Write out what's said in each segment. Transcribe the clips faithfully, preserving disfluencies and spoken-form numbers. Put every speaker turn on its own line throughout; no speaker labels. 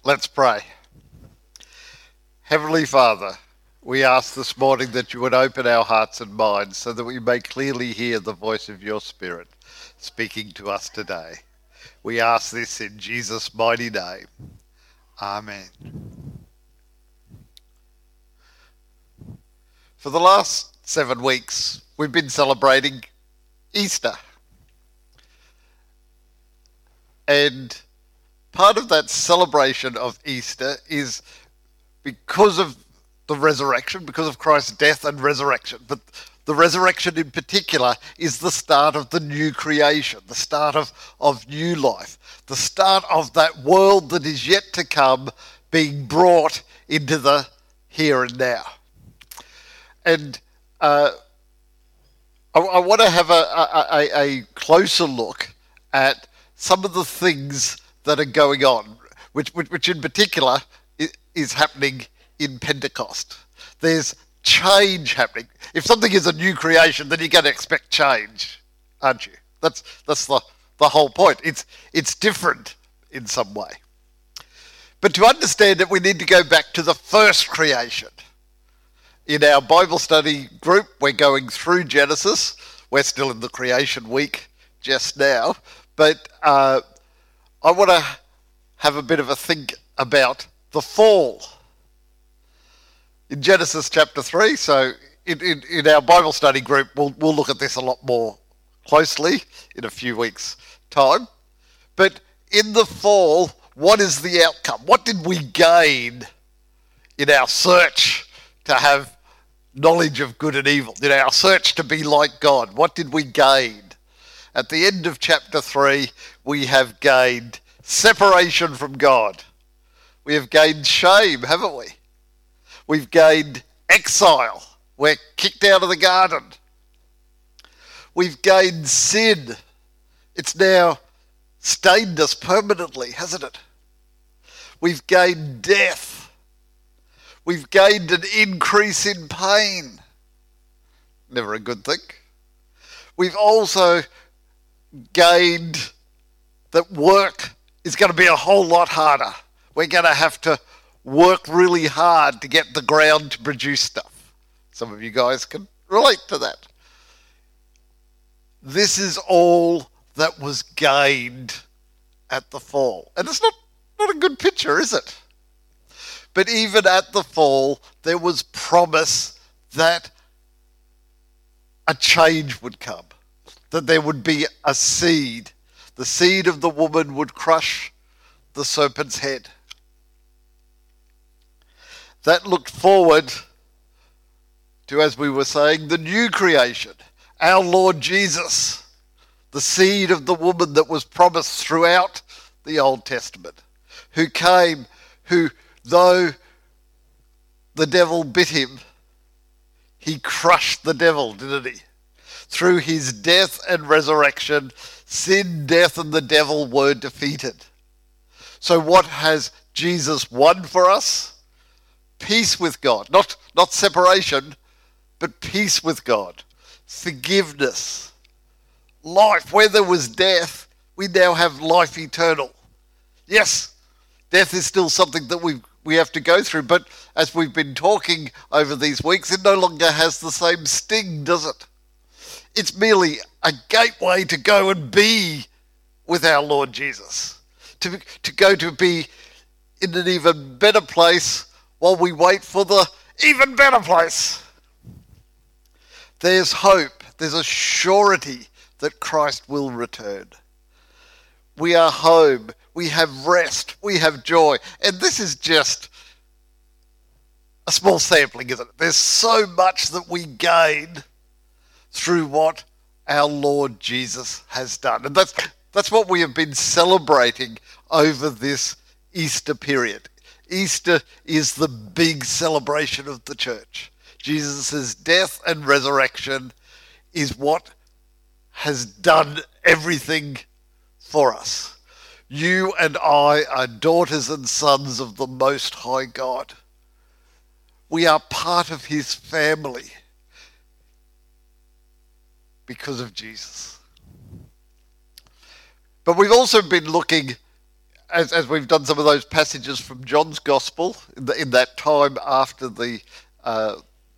Let's pray. Heavenly Father, we ask this morning that you would open our hearts and minds so that we may clearly hear the voice of your Spirit speaking to us today. We ask this in Jesus' mighty name. Amen. For the last seven weeks, we've been celebrating Easter. And part of that celebration of Easter is because of the resurrection, because of Christ's death and resurrection. But the resurrection in particular is the start of the new creation, the start of, of new life, the start of that world that is yet to come being brought into the here and now. And uh, I, I want to have a, a, a, a closer look at some of the things that are going on, which, which, which in particular is happening in Pentecost. There's change happening. If something is a new creation, then you're going to expect change, aren't you? That's that's the, the whole point. It's it's different in some way. But to understand it, we need to go back to the first creation. In our Bible study group, we're going through Genesis. We're still in the creation week just now, but uh, I want to have a bit of a think about the fall. In Genesis chapter three, so in, in, in our Bible study group, we'll, we'll look at this a lot more closely in a few weeks' time. But in the fall, what is the outcome? What did we gain in our search to have knowledge of good and evil? In our search to be like God, what did we gain? At the end of chapter three, we have gained separation from God. We have gained shame, haven't we? We've gained exile. We're kicked out of the garden. We've gained sin. It's now stained us permanently, hasn't it? We've gained death. We've gained an increase in pain. Never a good thing. We've also gained that work is going to be a whole lot harder. We're going to have to work really hard to get the ground to produce stuff. Some of you guys can relate to that. This is all that was gained at the fall. And it's not, not a good picture, is it? But even at the fall, there was promise that a change would come, that there would be a seed. The seed of the woman would crush the serpent's head. That looked forward to, as we were saying, the new creation, our Lord Jesus, the seed of the woman that was promised throughout the Old Testament, who came, who, though the devil bit him, he crushed the devil, didn't he? Through his death and resurrection, sin, death, and the devil were defeated. So what has Jesus won for us? Peace with God. Not, not separation, but peace with God. Forgiveness. Life. Where there was death, we now have life eternal. Yes, death is still something that we we have to go through, but as we've been talking over these weeks, it no longer has the same sting, does it? It's merely a gateway to go and be with our Lord Jesus. To, to go to be in an even better place while we wait for the even better place. There's hope. There's a surety that Christ will return. We are home. We have rest. We have joy. And this is just a small sampling, isn't it? There's so much that we gain through what our Lord Jesus has done. And that's that's what we have been celebrating over this Easter period. Easter is the big celebration of the church. Jesus' death and resurrection is what has done everything for us. You and I are daughters and sons of the Most High God. We are part of his family because of Jesus. But we've also been looking as, as we've done some of those passages from John's Gospel, in, the, in that time after the uh,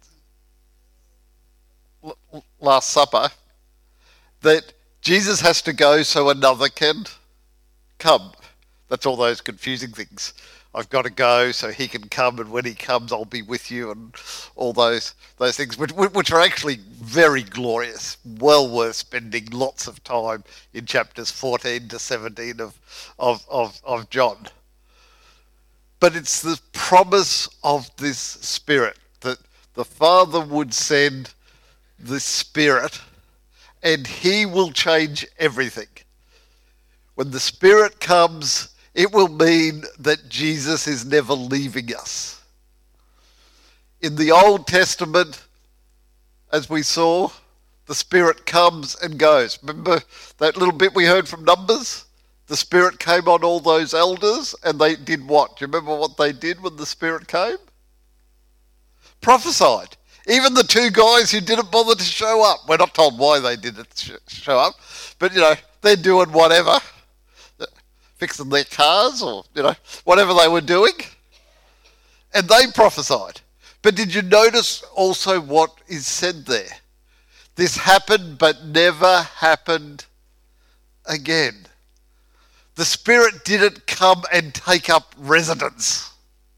Last Supper, that Jesus has to go so another can come. That's all those confusing things. I've got to go so he can come, and when he comes, I'll be with you, and all those those things, which, which are actually very glorious, well worth spending lots of time in chapters fourteen to seventeen of of of, of John. But it's the promise of this Spirit that the Father would send the Spirit, and he will change everything. When the Spirit comes, it will mean that Jesus is never leaving us. In the Old Testament, as we saw, the Spirit comes and goes. Remember that little bit we heard from Numbers? The Spirit came on all those elders, and they did what? Do you remember what they did when the Spirit came? Prophesied. Even the two guys who didn't bother to show up. We're not told why they didn't sh- show up, but, you know, they're doing whatever. Fixing their cars, or, you know, whatever they were doing. And they prophesied. But did you notice also what is said there? This happened, but never happened again. The Spirit didn't come and take up residence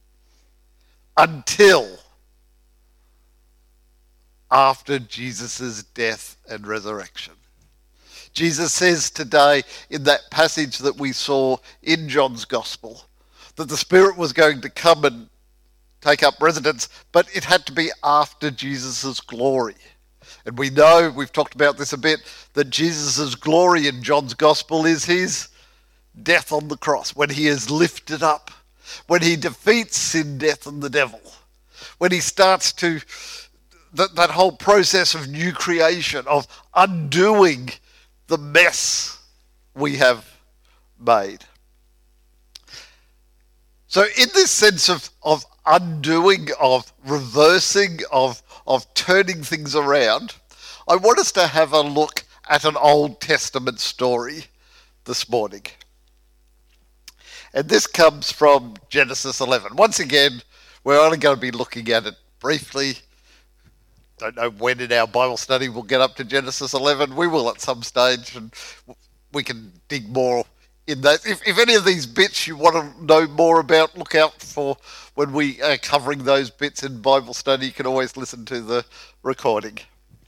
until after Jesus' death and resurrection. Jesus says today in that passage that we saw in John's Gospel that the Spirit was going to come and take up residence, but it had to be after Jesus' glory. And we know, we've talked about this a bit, that Jesus' glory in John's Gospel is his death on the cross, when he is lifted up, when he defeats sin, death, and the devil, when he starts to, that, that whole process of new creation, of undoing the mess we have made. So in this sense of, of undoing, of reversing, of, of turning things around, I want us to have a look at an Old Testament story this morning. And this comes from Genesis eleven. Once again, we're only going to be looking at it briefly. Don't know when in our Bible study we'll get up to Genesis eleven. We will at some stage, and we can dig more in that. If, if any of these bits you want to know more about, look out for when we are covering those bits in Bible study. You can always listen to the recording.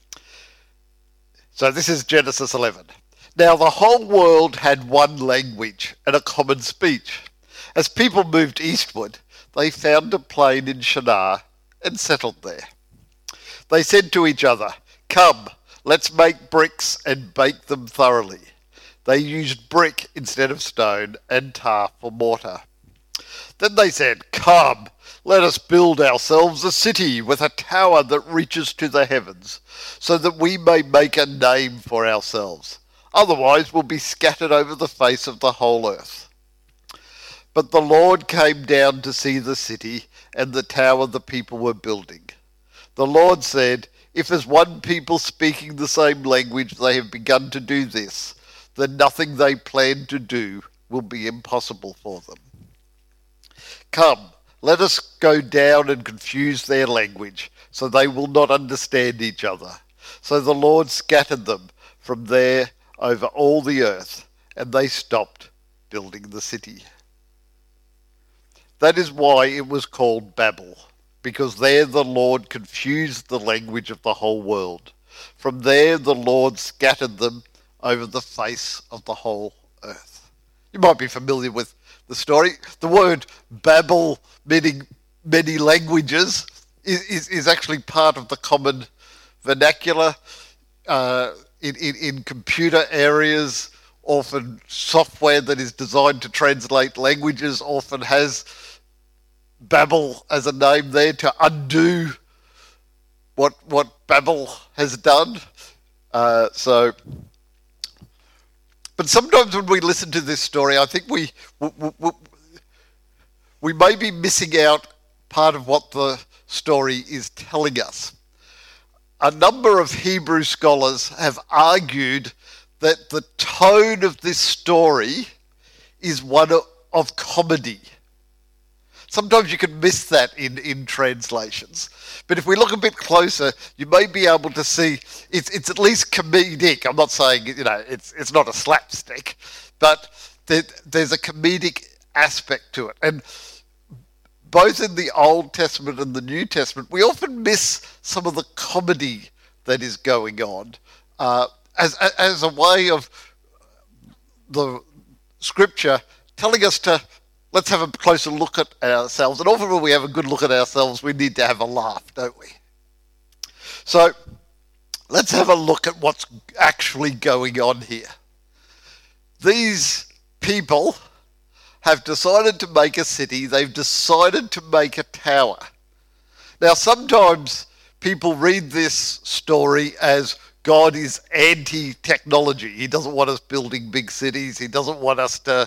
So this is Genesis eleven. Now the whole world had one language and a common speech. As people moved eastward, they found a plain in Shinar and settled there. They said to each other, "Come, let's make bricks and bake them thoroughly." They used brick instead of stone and tar for mortar. Then they said, "Come, let us build ourselves a city with a tower that reaches to the heavens, so that we may make a name for ourselves. Otherwise we'll be scattered over the face of the whole earth." But the Lord came down to see the city and the tower the people were building. The Lord said, "If as one people speaking the same language they have begun to do this, then nothing they plan to do will be impossible for them. Come, let us go down and confuse their language, so they will not understand each other." So the Lord scattered them from there over all the earth, and they stopped building the city. That is why it was called Babel, because there the Lord confused the language of the whole world. From there the Lord scattered them over the face of the whole earth. You might be familiar with the story. The word Babel, meaning many languages, is, is, is actually part of the common vernacular. Uh, in, in, in computer areas, often software that is designed to translate languages often has Babel as a name there to undo what what Babel has done. Uh, so, but sometimes when we listen to this story, I think we, we we we may be missing out part of what the story is telling us. A number of Hebrew scholars have argued that the tone of this story is one of comedy. Sometimes you can miss that in, in translations. But if we look a bit closer, you may be able to see it's it's at least comedic. I'm not saying, you know, it's it's not a slapstick, but there, there's a comedic aspect to it. And both in the Old Testament and the New Testament, we often miss some of the comedy that is going on uh, as as a way of the Scripture telling us to let's have a closer look at ourselves. And often when we have a good look at ourselves, we need to have a laugh, don't we? So let's have a look at what's actually going on here. These people have decided to make a city. They've decided to make a tower. Now, sometimes people read this story as God is anti-technology. He doesn't want us building big cities. He doesn't want us to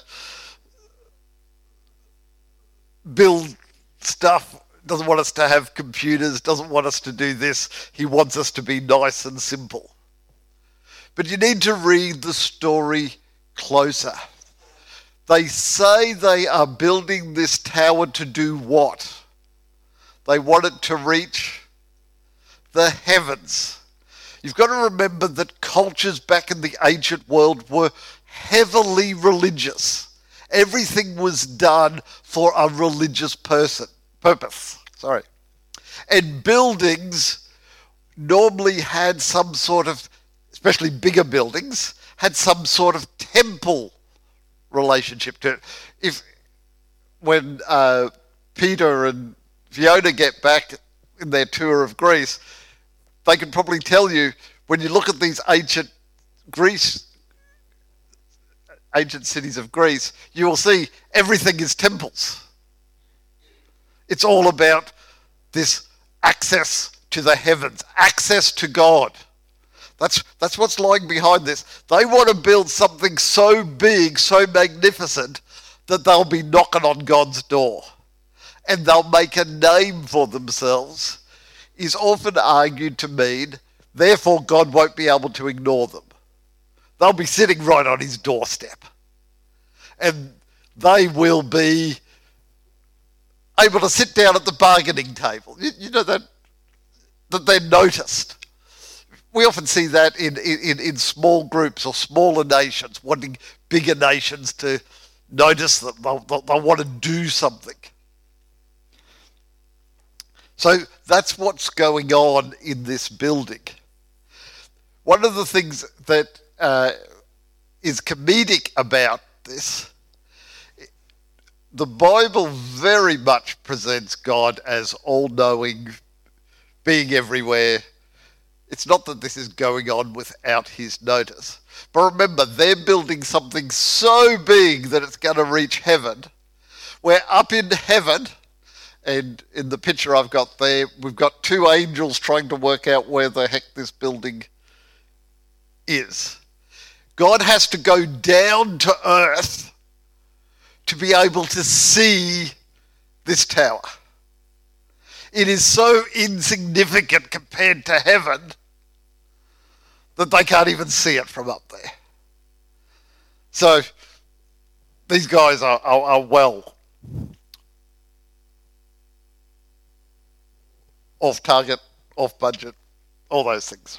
build stuff, doesn't want us to have computers, doesn't want us to do this. He wants us to be nice and simple. But you need to read the story closer. They say they are building this tower to do what? They want it to reach the heavens. You've got to remember that cultures back in the ancient world were heavily religious. Everything was done for a religious person, purpose. Sorry. And buildings normally had some sort of, especially bigger buildings, had some sort of temple relationship to it. If when uh, Peter and Fiona get back in their tour of Greece, they can probably tell you, when you look at these ancient Greece, ancient cities of Greece, you will see everything is temples. It's all about this access to the heavens, access to God. That's that's what's lying behind this. They want to build something so big, so magnificent, that they'll be knocking on God's door. And they'll make a name for themselves, is often argued to mean, therefore God won't be able to ignore them. They'll be sitting right on his doorstep. And they will be able to sit down at the bargaining table. You, you know, that that they're noticed. We often see that in, in, in small groups or smaller nations, wanting bigger nations to notice them. They'll, they'll, they'll want to do something. So that's what's going on in this building. One of the things that uh, is comedic about this, the Bible very much presents God as all-knowing, being everywhere. It's not that this is going on without his notice. But remember, they're building something so big that it's going to reach heaven. We're up in heaven, and in the picture I've got there, we've got two angels trying to work out where the heck this building is. God has to go down to earth to be able to see this tower. It is so insignificant compared to heaven that they can't even see it from up there. So these guys are, are, are well off target, off budget, all those things.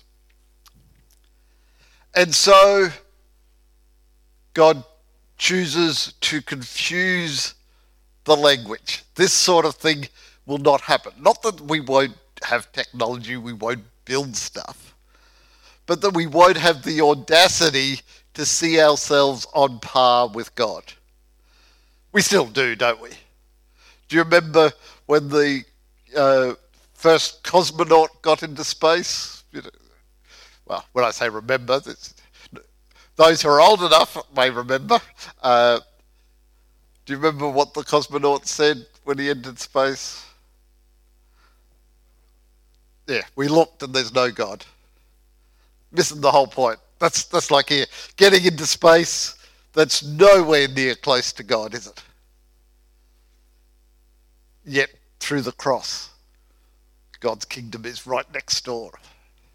And so God chooses to confuse the language. This sort of thing will not happen. Not that we won't have technology, we won't build stuff, but that we won't have the audacity to see ourselves on par with God. We still do, don't we? Do you remember when the uh, first cosmonaut got into space? You know, well, when I say remember, those who are old enough may remember. Uh, do you remember what the cosmonaut said when he entered space? Yeah, we looked and there's no God. Missing the whole point. That's that's like here, getting into space, that's nowhere near close to God, is it? Yet, through the cross, God's kingdom is right next door.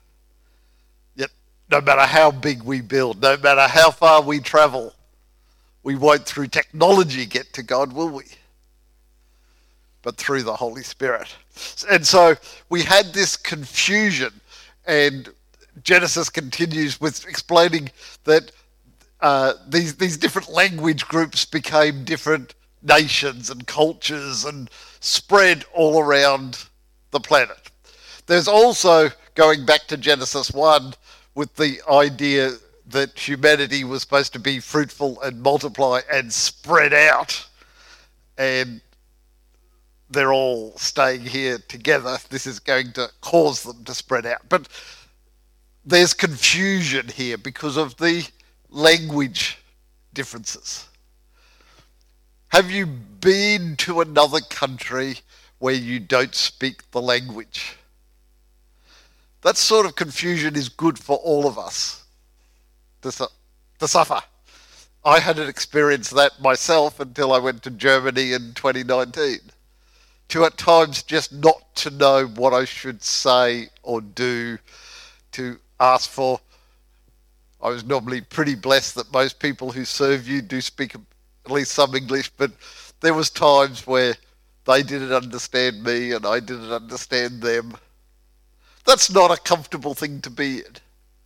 Yet, no matter how big we build, no matter how far we travel, We won't through technology get to God, will we? But through the Holy Spirit. And so we had this confusion, and Genesis continues with explaining that uh, these these different language groups became different nations and cultures and spread all around the planet. There's also, going back to Genesis one, with the idea that humanity was supposed to be fruitful and multiply and spread out, and they're all staying here together. This is going to cause them to spread out. But there's confusion here because of the language differences. Have you been to another country where you don't speak the language? That sort of confusion is good for all of us to, su- to suffer. I hadn't experienced that myself until I went to Germany in twenty nineteen. To at times just not to know what I should say or do, to ask for. I was normally pretty blessed that most people who serve you do speak at least some English, but there was times where they didn't understand me and I didn't understand them. That's not a comfortable thing to be in.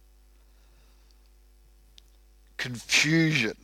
Confusion.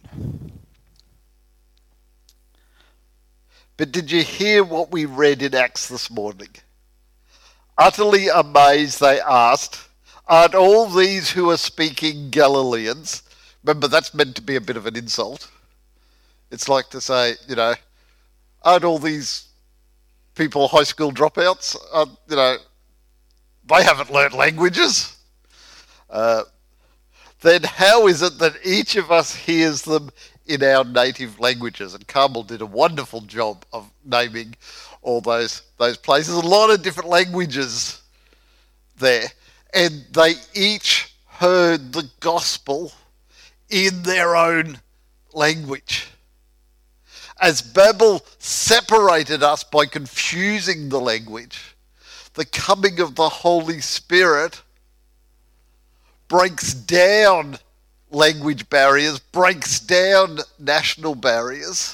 But did you hear what we read in Acts this morning? Utterly amazed, they asked, aren't all these who are speaking Galileans? Remember, that's meant to be a bit of an insult. It's like to say, you know, aren't all these people high school dropouts? Uh, you know, they haven't learnt languages. Uh, then how is it that each of us hears them in our native languages? And Carmel did a wonderful job of naming all those those places. A lot of different languages there. And they each heard the gospel in their own language. As Babel separated us by confusing the language, the coming of the Holy Spirit breaks down language barriers, breaks down national barriers,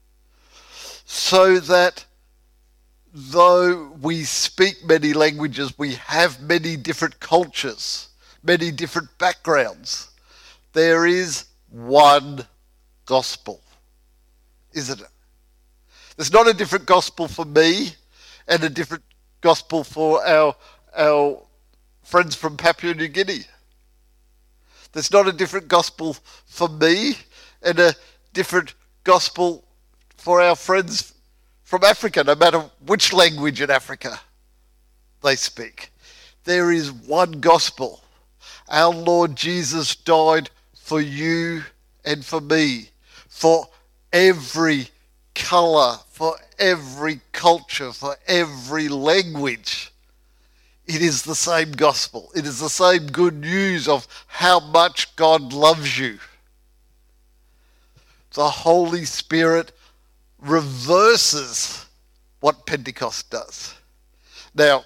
so that though we speak many languages, we have many different cultures, many different backgrounds. There is one gospel, isn't it? There's not a different gospel for me and a different gospel for our our friends from Papua New Guinea. There's not a different gospel for me and a different gospel for our friends from Africa, no matter which language in Africa they speak. There is one gospel. Our Lord Jesus died for you and for me, for every colour, for every culture, for every language. It is the same gospel. It is the same good news of how much God loves you. The Holy Spirit reverses what Pentecost does. Now,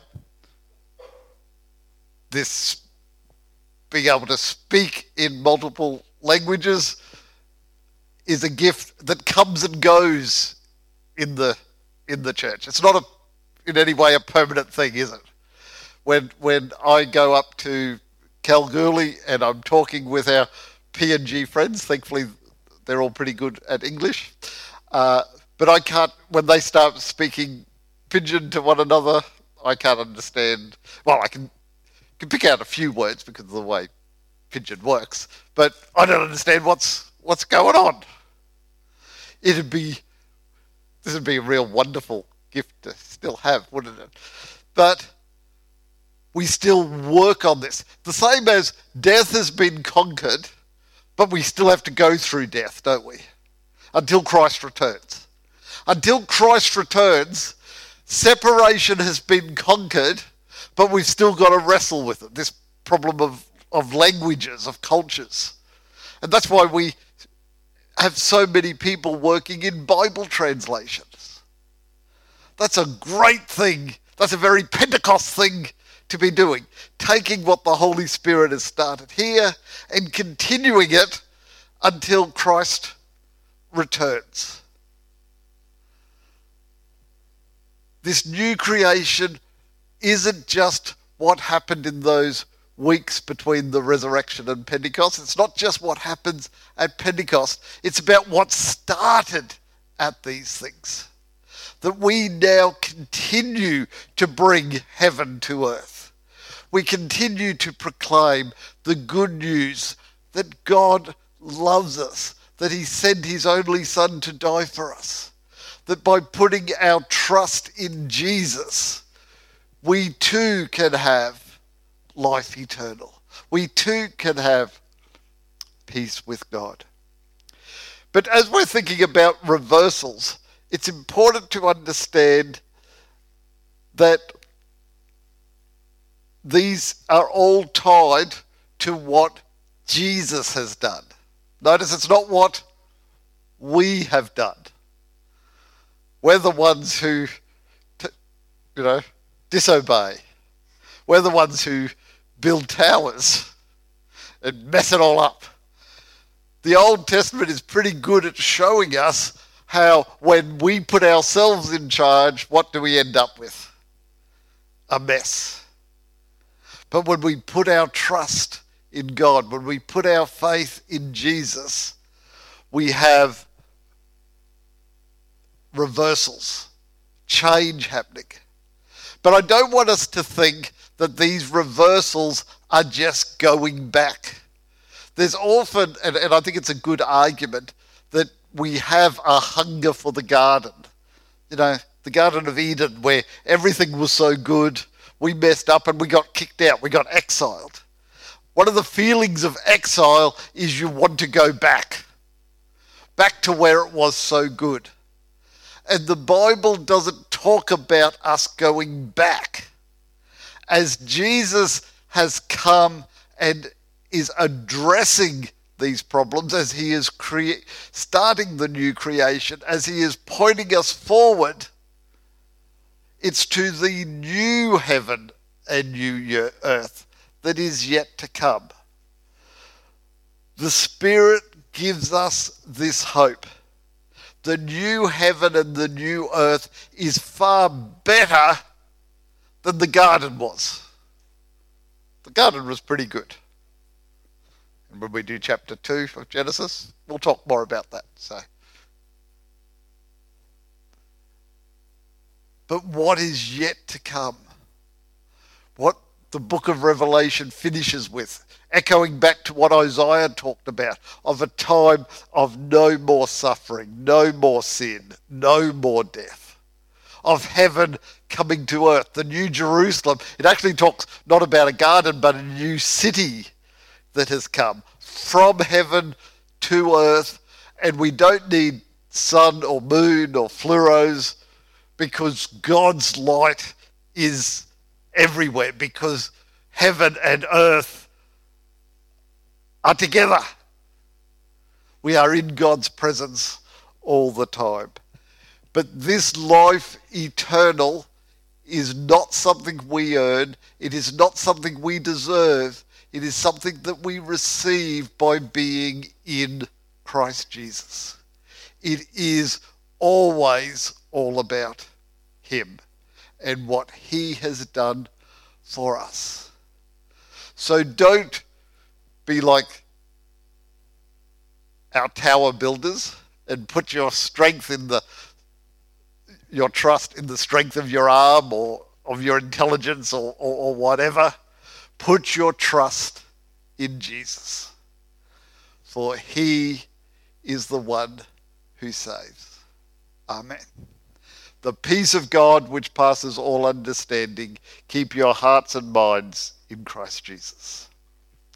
this being able to speak in multiple languages is a gift that comes and goes in the in the church. It's not a, in any way a permanent thing, is it? When when I go up to Kalgoorlie and I'm talking with our P N G friends, thankfully they're all pretty good at English, uh, but I can't, when they start speaking Pidgin to one another, I can't understand. Well, I can, can pick out a few words because of the way Pidgin works, but I don't understand what's what's going on. It'd be, this would be a real wonderful gift to still have, wouldn't it? But we still work on this. The same as death has been conquered, but we still have to go through death, don't we? Until Christ returns. Until Christ returns, separation has been conquered, but we've still got to wrestle with it, this problem of, of languages, of cultures. And that's why we have so many people working in Bible translations. That's a great thing. That's a very Pentecost thing to be doing, taking what the Holy Spirit has started here and continuing it until Christ returns. This new creation isn't just what happened in those weeks between the resurrection and Pentecost. It's not just what happens at Pentecost. It's about what started at these things. That we now continue to bring heaven to earth. We continue to proclaim the good news that God loves us, that he sent his only son to die for us. That by putting our trust in Jesus, we too can have life eternal. We too can have peace with God. But as we're thinking about reversals, it's important to understand that these are all tied to what Jesus has done. Notice it's not what we have done. We're the ones who, you know, disobey. We're the ones who build towers and mess it all up. The Old Testament is pretty good at showing us how when we put ourselves in charge, what do we end up with? A mess. But when we put our trust in God, when we put our faith in Jesus, we have reversals, change happening. But I don't want us to think that these reversals are just going back. There's often, and, and I think it's a good argument, that we have a hunger for the garden. You know, the Garden of Eden, where everything was so good, we messed up and we got kicked out, we got exiled. One of the feelings of exile is you want to go back, back to where it was so good. And the Bible doesn't talk about us going back. As Jesus has come and is addressing these problems, as he is crea- starting the new creation, as he is pointing us forward, it's to the new heaven and new earth that is yet to come. The Spirit gives us this hope. The new heaven and the new earth is far better than the garden was. The garden was pretty good. And when we do chapter two of Genesis, we'll talk more about that. So, but what is yet to come? What the book of Revelation finishes with, echoing back to what Isaiah talked about, of a time of no more suffering, no more sin, no more death, of heaven coming to earth, the new Jerusalem. It actually talks not about a garden, but a new city that has come from heaven to earth, and we don't need sun or moon or fluoros because God's light is everywhere, because heaven and earth are together. We are in God's presence all the time. But this life eternal is not something we earn. It is not something we deserve. It is something that we receive by being in Christ Jesus. It is always all about him and what he has done for us. So don't be like our tower builders and put your strength in the, your trust in the strength of your arm or of your intelligence or, or, or whatever. Put your trust in Jesus, for he is the one who saves. Amen. The peace of God, which passes all understanding, keep your hearts and minds in Christ Jesus.